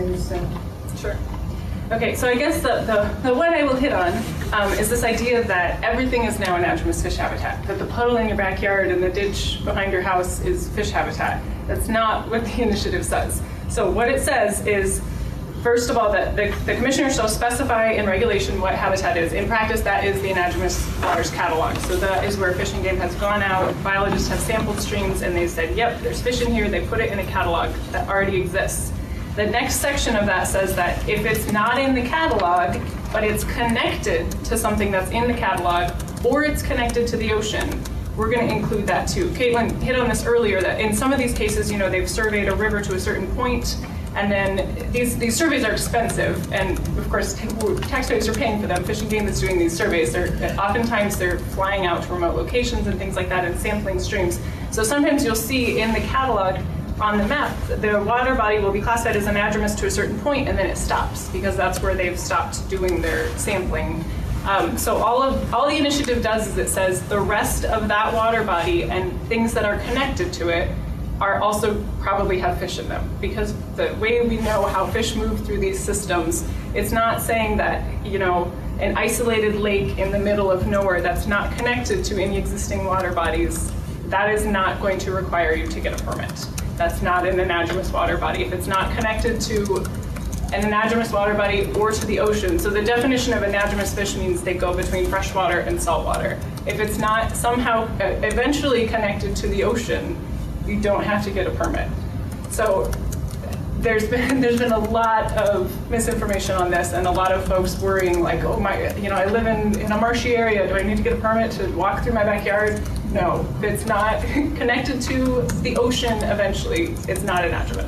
Sure. Okay, so I guess the one I will hit on is this idea that everything is now anadromous fish habitat, that the puddle in your backyard and the ditch behind your house is fish habitat. That's not what the initiative says. So what it says is, first of all, that the commissioner shall specify in regulation what habitat is. In practice, that is the anadromous waters catalog. So that is where Fish and Game has gone out, biologists have sampled streams, and they said, yep, there's fish in here. They put it in a catalog that already exists. The next section of that says that if it's not in the catalog, but it's connected to something that's in the catalog, or it's connected to the ocean, we're going to include that too. Caitlin hit on this earlier, that in some of these cases, they've surveyed a river to a certain point, and then these surveys are expensive, and of course taxpayers are paying for them. Fish and Game that's doing these surveys, oftentimes they're flying out to remote locations and things like that and sampling streams. So sometimes you'll see in the catalog on the map, the water body will be classified as anadromous to a certain point, and then it stops because that's where they've stopped doing their sampling. So all the initiative does is it says the rest of that water body and things that are connected to it are also probably have fish in them, because the way we know how fish move through these systems, it's not saying that an isolated lake in the middle of nowhere that's not connected to any existing water bodies, that is not going to require you to get a permit. That's not an anadromous water body if it's not connected to an anadromous water body or to the ocean. So the definition of anadromous fish means they go between freshwater and saltwater. If it's not somehow eventually connected to the ocean, you don't have to get a permit. So there's been a lot of misinformation on this, and a lot of folks worrying like, oh my, I live in a marshy area. Do I need to get a permit to walk through my backyard? No, if it's not connected to the ocean eventually, it's not anadromous.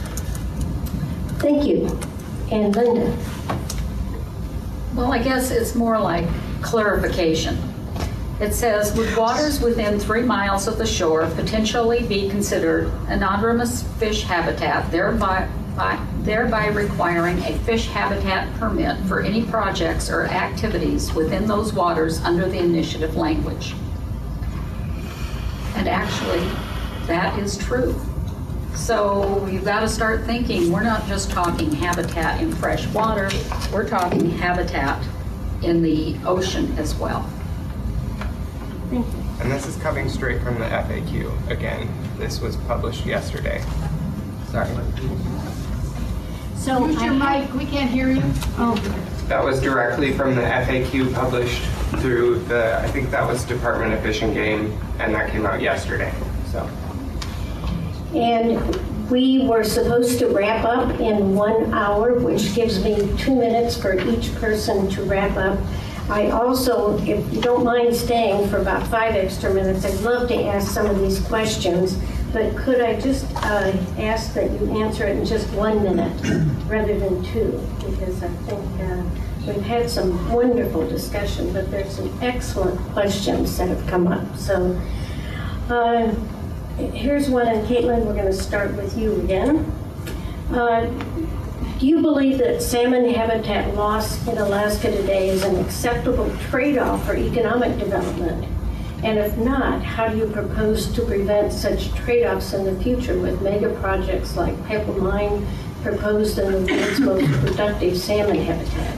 Thank you. And Linda? Well, I guess it's more like clarification. It says, would waters within 3 miles of the shore potentially be considered anadromous fish habitat, thereby requiring a fish habitat permit for any projects or activities within those waters under the initiative language? And actually, that is true. So you've got to start thinking, we're not just talking habitat in fresh water, we're talking habitat in the ocean as well. And this is coming straight from the FAQ. Again, this was published yesterday. Sorry. So use your mic, we can't hear you. Oh, That was directly from the FAQ published through I think that was Department of Fish and Game, and that came out yesterday. So. and we were supposed to wrap up in 1 hour, which gives me 2 minutes for each person to wrap up. I also, if you don't mind staying for about 5 extra minutes, I'd love to ask some of these questions, but could I just ask that you answer it in just 1 minute rather than 2, because I think we've had some wonderful discussion, but there's some excellent questions that have come up. So here's one, and Caitlin, we're going to start with you again. Do you believe that salmon habitat loss in Alaska today is an acceptable trade-off for economic development? And if not, how do you propose to prevent such trade-offs in the future with mega projects like Pebble Mine proposed in the world's most productive salmon habitat?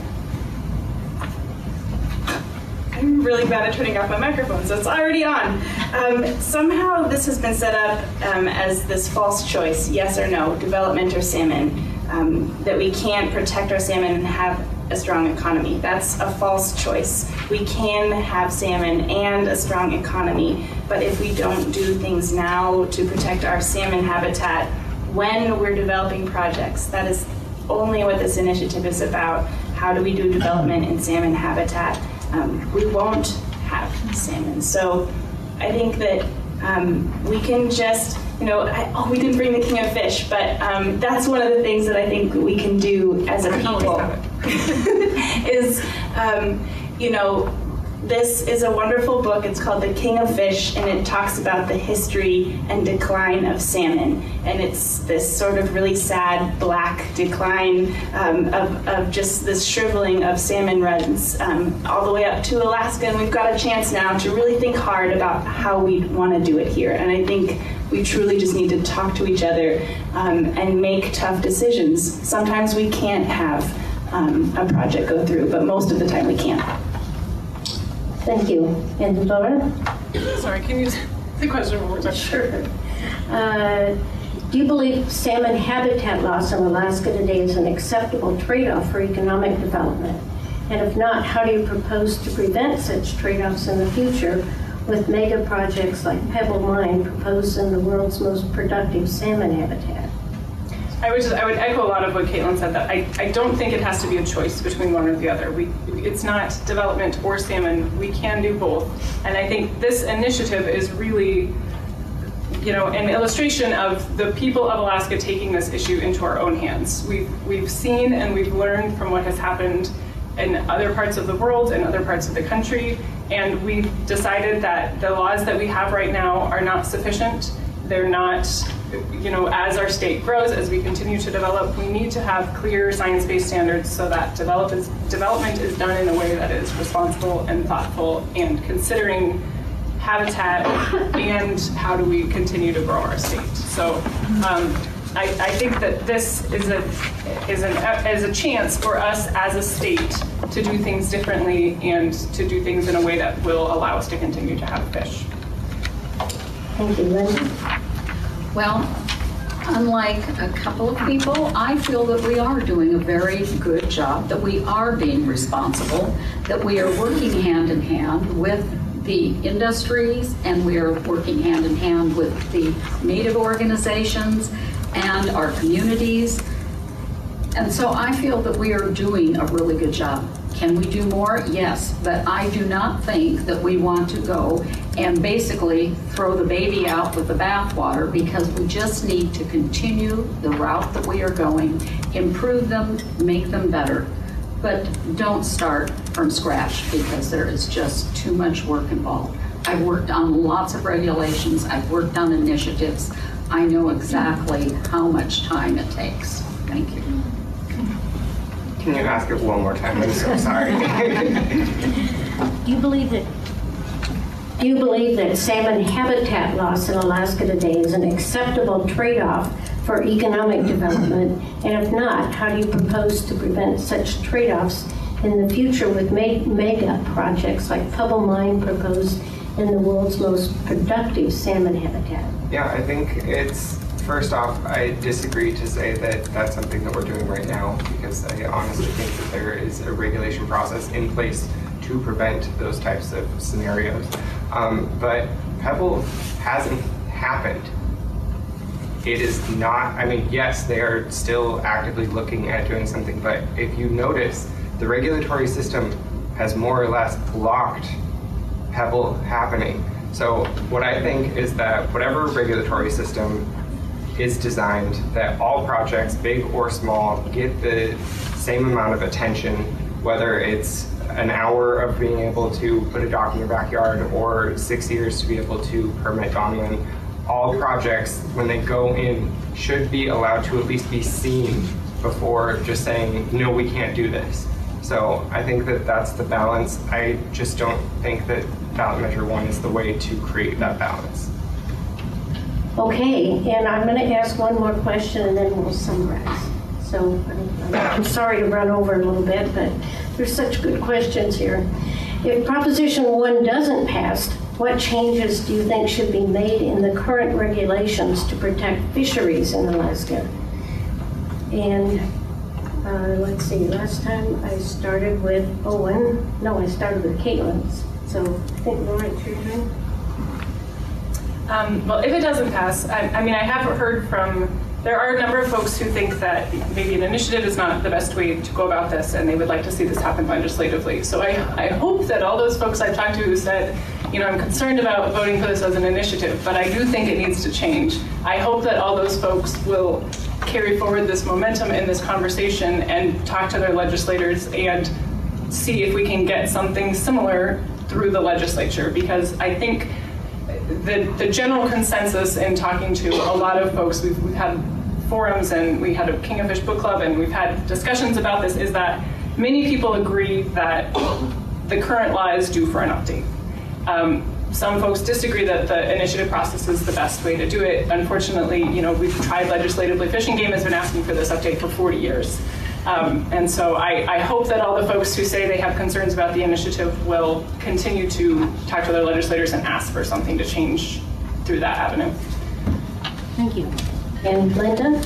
I'm really bad at turning off my microphone, so it's already on. Somehow this has been set up as this false choice, yes or no, development or salmon, that we can't protect our salmon and have a strong economy. That's a false choice. We can have salmon and a strong economy, but if we don't do things now to protect our salmon habitat when we're developing projects, that is only what this initiative is about. How do we do development in salmon habitat? We won't have salmon. So I think that we can just, we didn't bring the king of fish, but that's one of the things that I think we can do as a people. Is, this is a wonderful book. It's called The King of Fish, and it talks about the history and decline of salmon. And it's this sort of really sad black decline of just this shriveling of salmon runs all the way up to Alaska. And we've got a chance now to really think hard about how we want to do it here. And I think we truly just need to talk to each other and make tough decisions. Sometimes we can't have a project go through, but most of the time we can. Thank you. And Laura? Sorry, can you the question one more time? Sure. Do you believe salmon habitat loss in Alaska today is an acceptable trade-off for economic development? And if not, how do you propose to prevent such trade-offs in the future with mega projects like Pebble Mine proposed in the world's most productive salmon habitat? I would echo a lot of what Caitlin said, that I don't think it has to be a choice between one or the other. It's not development or salmon. We can do both. And I think this initiative is really, an illustration of the people of Alaska taking this issue into our own hands. We've seen and we've learned from what has happened in other parts of the world and other parts of the country. And we've decided that the laws that we have right now are not sufficient. They're not, as our state grows, as we continue to develop, we need to have clear science-based standards so that development is done in a way that is responsible and thoughtful and considering habitat and how do we continue to grow our state. So I think that this is a chance for us as a state to do things differently and to do things in a way that will allow us to continue to have fish. Thank you, Linda. Well, unlike a couple of people, I feel that we are doing a very good job, that we are being responsible, that we are working hand in hand with the industries, and we are working hand in hand with the Native organizations and our communities. And so I feel that we are doing a really good job. Can we do more? Yes, but I do not think that we want to go and basically throw the baby out with the bathwater, because we just need to continue the route that we are going, improve them, make them better. But don't start from scratch, because there is just too much work involved. I've worked on lots of regulations, I've worked on initiatives. I know exactly how much time it takes. Thank you. Can you ask it one more time? I'm so sorry. Do you believe that salmon habitat loss in Alaska today is an acceptable trade-off for economic development? And if not, how do you propose to prevent such trade-offs in the future with mega projects like Pebble Mine proposed in the world's most productive salmon habitat? Yeah, I think it's, first off, I disagree to say that that's something that we're doing right now, because I honestly think that there is a regulation process in place to prevent those types of scenarios. But Pebble hasn't happened. It is not, yes, they are still actively looking at doing something, but if you notice, the regulatory system has more or less blocked Pebble happening. So what I think is that whatever regulatory system is designed, that all projects, big or small, get the same amount of attention, whether it's an hour of being able to put a dock in your backyard or 6 years to be able to permit Donlin. All projects, when they go in, should be allowed to at least be seen before just saying, no, we can't do this. So I think that that's the balance. I just don't think that ballot measure 1 is the way to create that balance. Okay, and I'm going to ask one more question and then we'll summarize. So I'm sorry to run over a little bit, but there's such good questions here. If Proposition 1 doesn't pass, what changes do you think should be made in the current regulations to protect fisheries in Alaska? And let's see, last time I started with Owen. No, I started with Caitlin. So I think Laura, it's your turn. Well, if it doesn't pass, I mean, I have heard from, there are a number of folks who think that maybe an initiative is not the best way to go about this, and they would like to see this happen legislatively. So I hope that all those folks I've talked to who said, you know, I'm concerned about voting for this as an initiative, but I do think it needs to change. I hope that all those folks will carry forward this momentum in this conversation and talk to their legislators and see if we can get something similar through the legislature, because I think the general consensus in talking to a lot of folks, we've had forums and we had a King of Fish book club and we've had discussions about this, is that many people agree that the current law is due for an update. Some folks disagree that the initiative process is the best way to do it. Unfortunately, you know, we've tried legislatively. Fish and Game has been asking for this update for 40 years. And so I hope that all the folks who say they have concerns about the initiative will continue to talk to their legislators and ask for something to change through that avenue. Thank you. And Linda?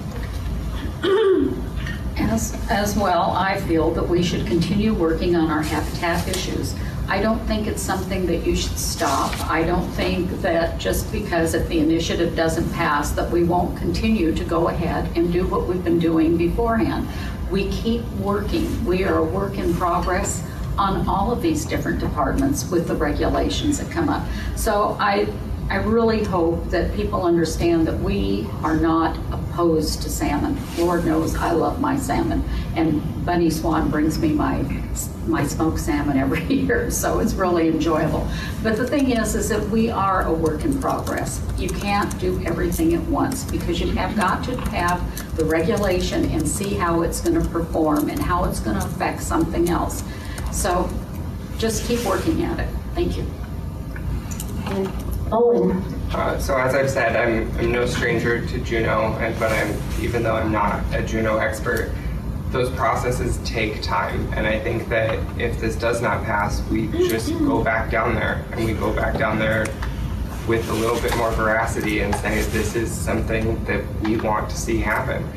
As well, I feel that we should continue working on our habitat issues. I don't think it's something that you should stop. I don't think that just because if the initiative doesn't pass that we won't continue to go ahead and do what we've been doing beforehand. We keep working. We are a work in progress on all of these different departments with the regulations that come up. So I really hope that people understand that we are not opposed to salmon. Lord knows I love my salmon, and Bunny Swan brings me my smoked salmon every year, so it's really enjoyable. But the thing is that we are a work in progress. You can't do everything at once because you have got to have the regulation and see how it's going to perform and how it's going to affect something else. So just keep working at it. Thank you. And Owen? So as I've said, I'm no stranger to Juneau, but even though I'm not a Juneau expert, those processes take time. And I think that if this does not pass, we just go back down there, and we go back down there with a little bit more veracity and say this is something that we want to see happen.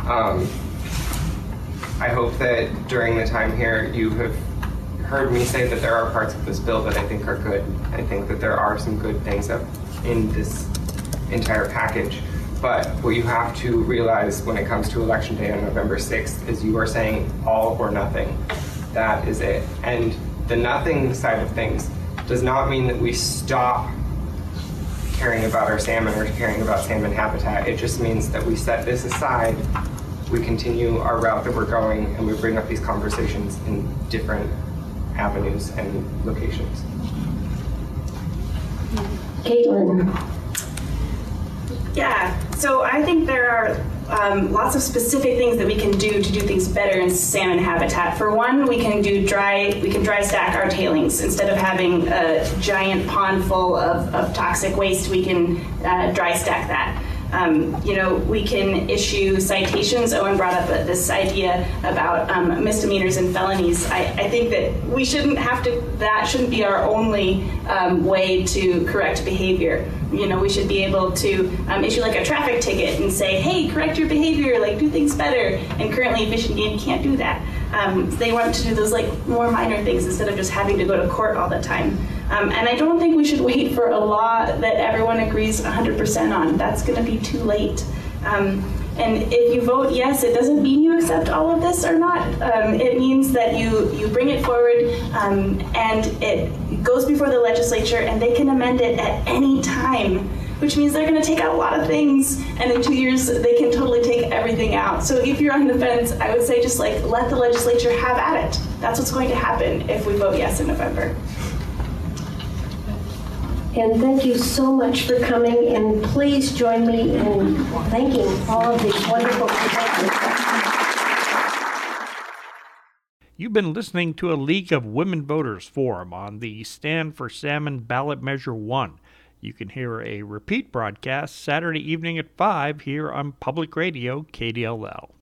I hope that during the time here you have heard me say that there are parts of this bill that I think are good. I think that there are some good things in this entire package. But what you have to realize when it comes to Election Day on November 6th is you are saying all or nothing. That is it. And the nothing side of things does not mean that we stop caring about our salmon or caring about salmon habitat. It just means that we set this aside, we continue our route that we're going, and we bring up these conversations in different avenues and locations. Caitlin? Yeah, so I think there are lots of specific things that we can do to do things better in salmon habitat. For one, we can dry stack our tailings. Instead of having a giant pond full of toxic waste, we can dry stack that. We can issue citations. Owen brought up this idea about misdemeanors and felonies. I think that we shouldn't have to, that shouldn't be our only way to correct behavior. We should be able to issue like a traffic ticket and say, hey, correct your behavior, like do things better. And currently Fish and Game can't do that. They want to do those like more minor things instead of just having to go to court all the time. And I don't think we should wait for a law that everyone agrees 100% on. That's going to be too late. And if you vote yes, it doesn't mean you accept all of this or not. It means that you bring it forward and it goes before the legislature and they can amend it at any time, which means they're going to take out a lot of things, and in 2 years they can totally take everything out. So if you're on the fence, I would say just like let the legislature have at it. That's what's going to happen if we vote yes in November. And thank you so much for coming, and please join me in thanking all of these wonderful presenters. You've been listening to a League of Women Voters forum on the Stand for Salmon Ballot Measure 1. You can hear a repeat broadcast Saturday evening at 5 here on Public Radio KDLL.